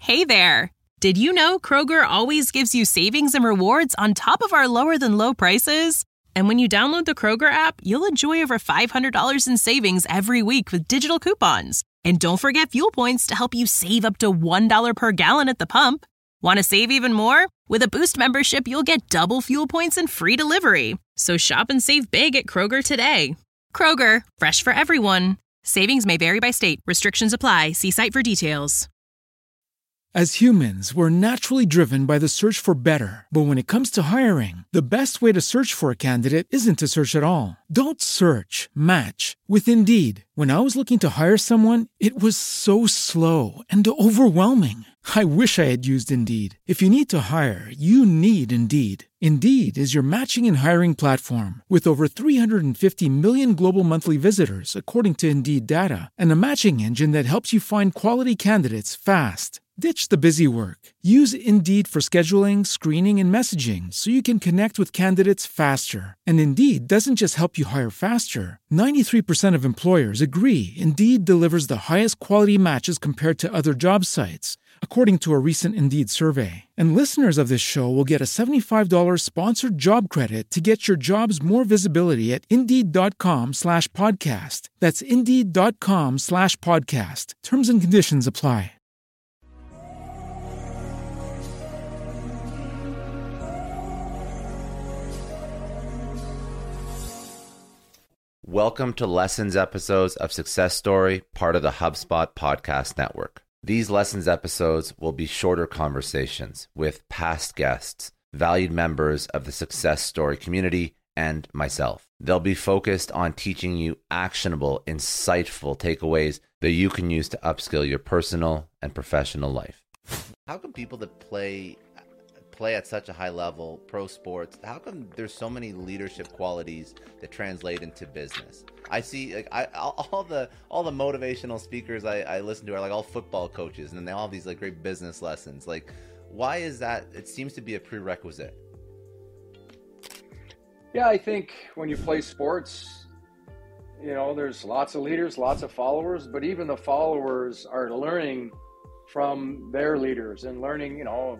Hey there! Did you know Kroger always gives you savings and rewards on top of our lower-than-low prices? And when you download the Kroger app, you'll enjoy over $500 in savings every week with digital coupons. And don't forget fuel points to help you save up to $1 per gallon at the pump. Want to save even more? With a Boost membership, you'll get double fuel points and free delivery. So shop and save big at Kroger today. Kroger, fresh for everyone. Savings may vary by state. Restrictions apply. See site for details. As humans, we're naturally driven by the search for better. But when it comes to hiring, the best way to search for a candidate isn't to search at all. Don't search, match with Indeed. When I was looking to hire someone, it was so slow and overwhelming. I wish I had used Indeed. If you need to hire, you need Indeed. Indeed is your matching and hiring platform with over 350 million global monthly visitors, according to Indeed data, and a matching engine that helps you find quality candidates fast. Ditch the busy work. Use Indeed for scheduling, screening, and messaging so you can connect with candidates faster. And Indeed doesn't just help you hire faster. 93% of employers agree Indeed delivers the highest quality matches compared to other job sites, according to a recent Indeed survey. And listeners of this show will get a $75 sponsored job credit to get your jobs more visibility at Indeed.com/podcast. That's Indeed.com/podcast. Terms and conditions apply. Welcome to Lessons episodes of Success Story, part of the HubSpot podcast network. These Lessons episodes will be shorter conversations with past guests, valued members of the Success Story community, and myself. They'll be focused on teaching you actionable, insightful takeaways that you can use to upskill your personal and professional life. How come people that play at such a high level, pro sports, how come there's so many leadership qualities that translate into business? I see all the motivational speakers I listen to are like all football coaches, and then they all have these like great business lessons. Like, why is that? It seems to be a prerequisite. Yeah, I think when you play sports, you know, there's lots of leaders, lots of followers, but even the followers are learning from their leaders and learning, you know.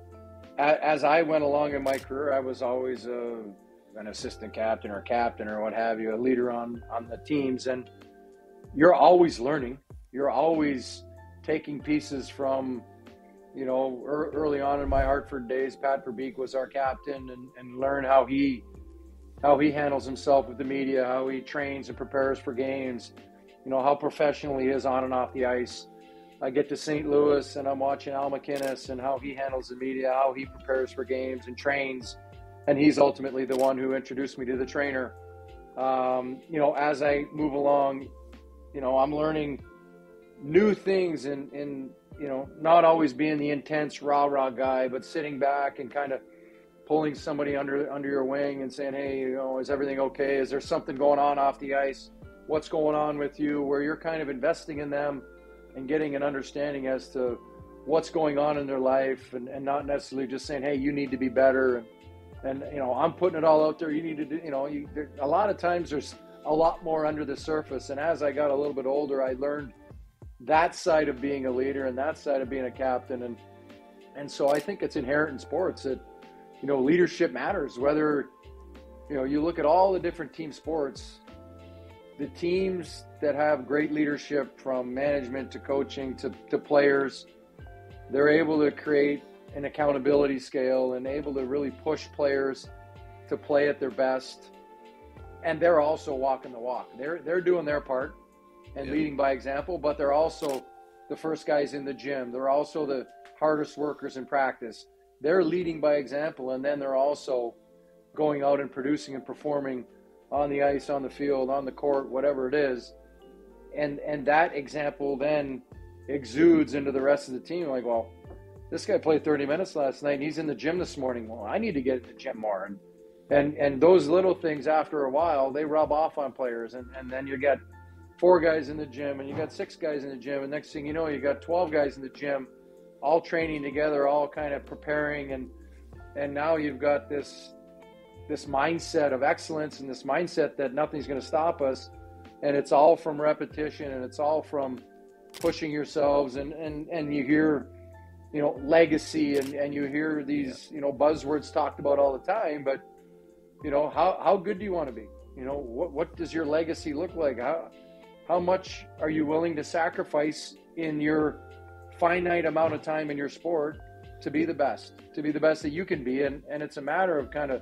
As I went along in my career, I was always an assistant captain or captain or what have you, a leader on the teams. And you're always learning. You're always taking pieces from, you know, early on in my Hartford days, Pat Verbeek was our captain, and learn how he handles himself with the media, how he trains and prepares for games, you know, how professional he is on and off the ice. I get to St. Louis and I'm watching Al McInnes and how he handles the media, how he prepares for games and trains. And he's ultimately the one who introduced me to the trainer. You know, as I move along, you know, I'm learning new things and you know, not always being the intense rah-rah guy, but sitting back and kind of pulling somebody under your wing and saying, hey, you know, is everything okay? Is there something going on off the ice? What's going on with you? Where you're kind of investing in them and getting an understanding as to what's going on in their life, and not necessarily just saying, hey, you need to be better. And you know, I'm putting it all out there. You need to do, you know, a lot of times there's a lot more under the surface. And as I got a little bit older, I learned that side of being a leader and that side of being a captain. And so I think it's inherent in sports that, you know, leadership matters. Whether, you know, you look at all the different team sports, the teams that have great leadership from management to coaching to players, they're able to create an accountability scale and able to really push players to play at their best. And they're also walking the walk. They're doing their part and leading by example, but they're also the first guys in the gym. They're also the hardest workers in practice. They're leading by example, and then they're also going out and producing and performing on the ice, on the field, on the court, whatever it is. And that example then exudes into the rest of the team. Like, well, this guy played 30 minutes last night and he's in the gym this morning. Well, I need to get in the gym more. And those little things, after a while, they rub off on players. And then you get 4 guys in the gym and you got 6 guys in the gym. And next thing you know, you got 12 guys in the gym, all training together, all kind of preparing. And now you've got this mindset of excellence and this mindset that nothing's going to stop us. And it's all from repetition, and it's all from pushing yourselves. And you hear, legacy, and you hear these, buzzwords talked about all the time, but, how good do you want to be? What does your legacy look like? How much are you willing to sacrifice in your finite amount of time in your sport to be the best that you can be? And it's a matter of kind of,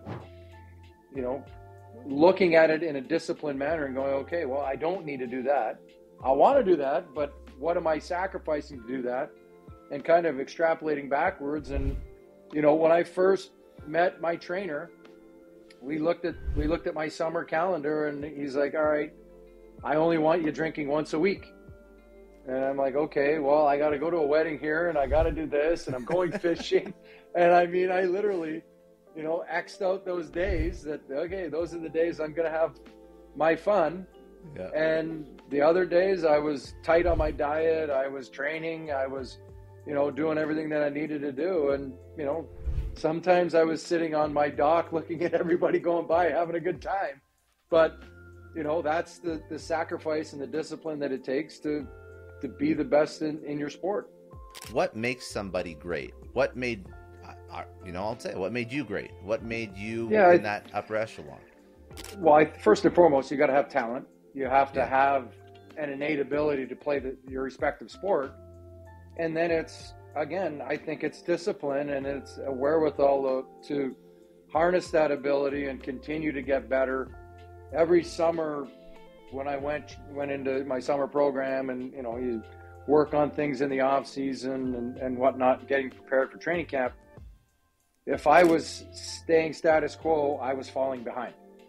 looking at it in a disciplined manner and going, okay, well, I don't need to do that. I want to do that, but what am I sacrificing to do that? And kind of extrapolating backwards. And, when I first met my trainer, we looked at my summer calendar, and he's like, all right, I only want you drinking once a week. And I'm like, okay, well, I got to go to a wedding here, and I got to do this, and I'm going fishing. And I literally, X'd out those days that, okay, those are the days I'm going to have my fun. Yeah. And the other days I was tight on my diet. I was training. I was, doing everything that I needed to do. And, sometimes I was sitting on my dock looking at everybody going by, having a good time. But, that's the sacrifice and the discipline that it takes to be the best in your sport. What makes somebody great? What made, I'll say, what made you great? What made you in that upper echelon? Well, first and foremost, you got to have talent. You have to have an innate ability to play your respective sport. And then I think it's discipline, and it's a wherewithal to harness that ability and continue to get better. Every summer when I went into my summer program, and, you work on things in the off season and whatnot, getting prepared for training camp. If I was staying status quo, I was falling behind.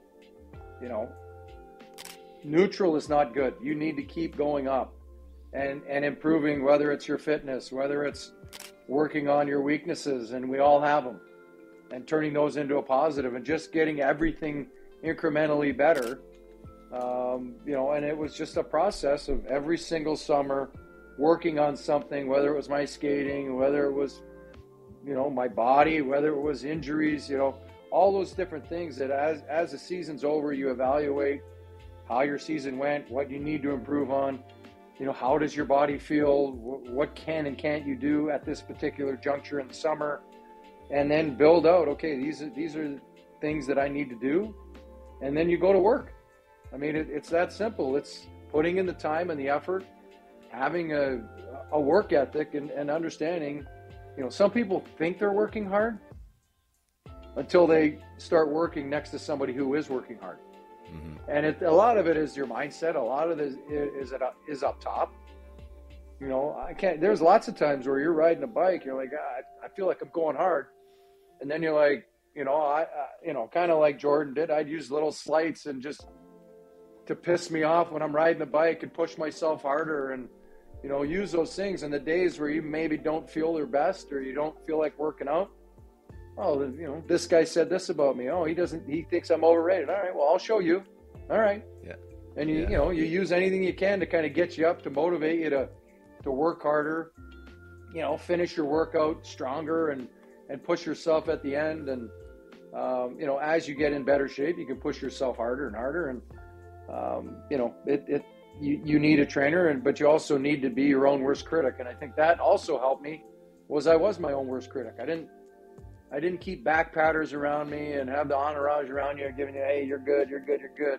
Neutral is not good. You need to keep going up and improving, whether it's your fitness, whether it's working on your weaknesses, and we all have them, and turning those into a positive, and just getting everything incrementally better. And it was just a process of every single summer working on something, whether it was my skating, whether it was, my body, whether it was injuries, all those different things that as the season's over, you evaluate how your season went, what you need to improve on, how does your body feel, what can and can't you do at this particular juncture in the summer, and then build out, okay, these are things that I need to do, and then you go to work. It's that simple. It's putting in the time and the effort, having a work ethic, and understanding, some people think they're working hard until they start working next to somebody who is working hard. Mm-hmm. And a lot of it is your mindset. A lot of it is up top. There's lots of times where you're riding a bike, you're like, I feel like I'm going hard. And then you're like, kind of like Jordan did, I'd use little slights and just to piss me off when I'm riding the bike and push myself harder, and, use those things. And the days where you maybe don't feel your best, or you don't feel like working out, oh, this guy said this about me. Oh, he thinks I'm overrated. All right, well, I'll show you. All right. Yeah. And you use anything you can to kind of get you up, to motivate you to work harder, finish your workout stronger, and push yourself at the end. And, as you get in better shape, you can push yourself harder and harder. And, you need a trainer, but you also need to be your own worst critic. And I think that also helped me, I was my own worst critic. I didn't keep back patters around me and have the entourage around you giving you, hey, you're good, you're good, you're good.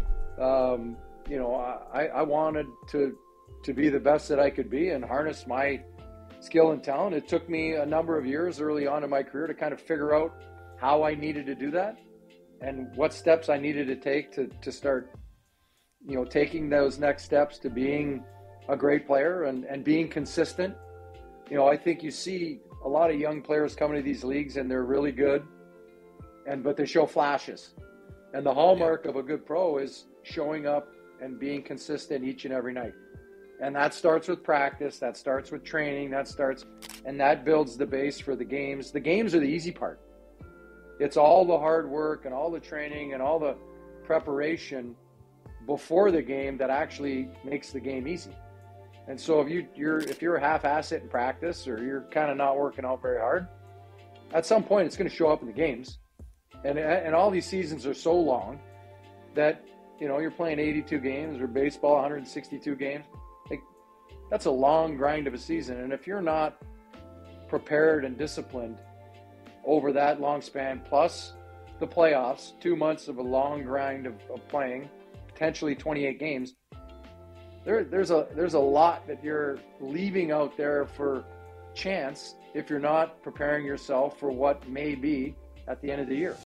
I wanted to be the best that I could be and harness my skill and talent. It took me a number of years early on in my career to kind of figure out how I needed to do that and what steps I needed to take to start, taking those next steps to being a great player and being consistent. I think you see a lot of young players coming to these leagues and they're really good, but they show flashes. And the hallmark of a good pro is showing up and being consistent each and every night. And that starts with practice, that starts with training, and that builds the base for the games. The games are the easy part. It's all the hard work and all the training and all the preparation before the game that actually makes the game easy. And so if you're a half-ass in practice, or you're kind of not working out very hard, at some point it's going to show up in the games. And all these seasons are so long that, you're playing 82 games, or baseball 162 games. Like, that's a long grind of a season. And if you're not prepared and disciplined over that long span, plus the playoffs, 2 months of a long grind of playing, potentially 28 games, there's a lot that you're leaving out there for chance if you're not preparing yourself for what may be at the end of the year.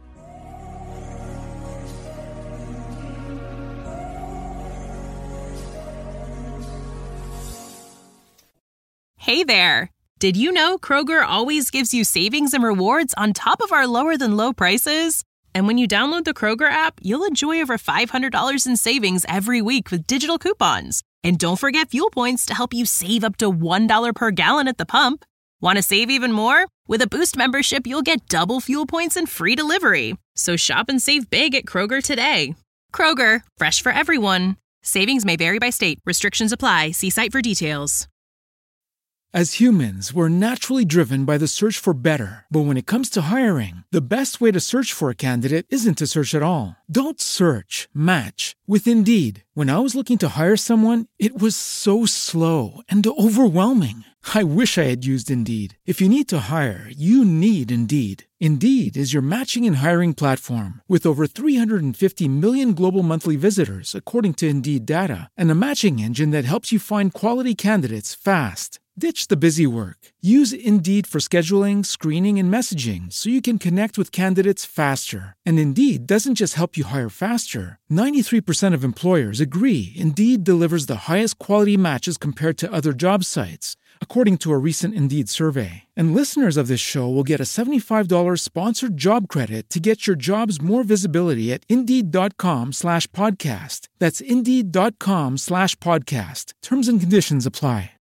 Hey there! Did you know Kroger always gives you savings and rewards on top of our lower than low prices? And when you download the Kroger app, you'll enjoy over $500 in savings every week with digital coupons. And don't forget fuel points to help you save up to $1 per gallon at the pump. Want to save even more? With a Boost membership, you'll get double fuel points and free delivery. So shop and save big at Kroger today. Kroger, fresh for everyone. Savings may vary by state. Restrictions apply. See site for details. As humans, we're naturally driven by the search for better. But when it comes to hiring, the best way to search for a candidate isn't to search at all. Don't search, match with Indeed. When I was looking to hire someone, it was so slow and overwhelming. I wish I had used Indeed. If you need to hire, you need Indeed. Indeed is your matching and hiring platform with over 350 million global monthly visitors, according to Indeed data, and a matching engine that helps you find quality candidates fast. Ditch the busy work. Use Indeed for scheduling, screening, and messaging so you can connect with candidates faster. And Indeed doesn't just help you hire faster. 93% of employers agree Indeed delivers the highest quality matches compared to other job sites, according to a recent Indeed survey. And listeners of this show will get a $75 sponsored job credit to get your jobs more visibility at Indeed.com/podcast. That's Indeed.com/podcast. Terms and conditions apply.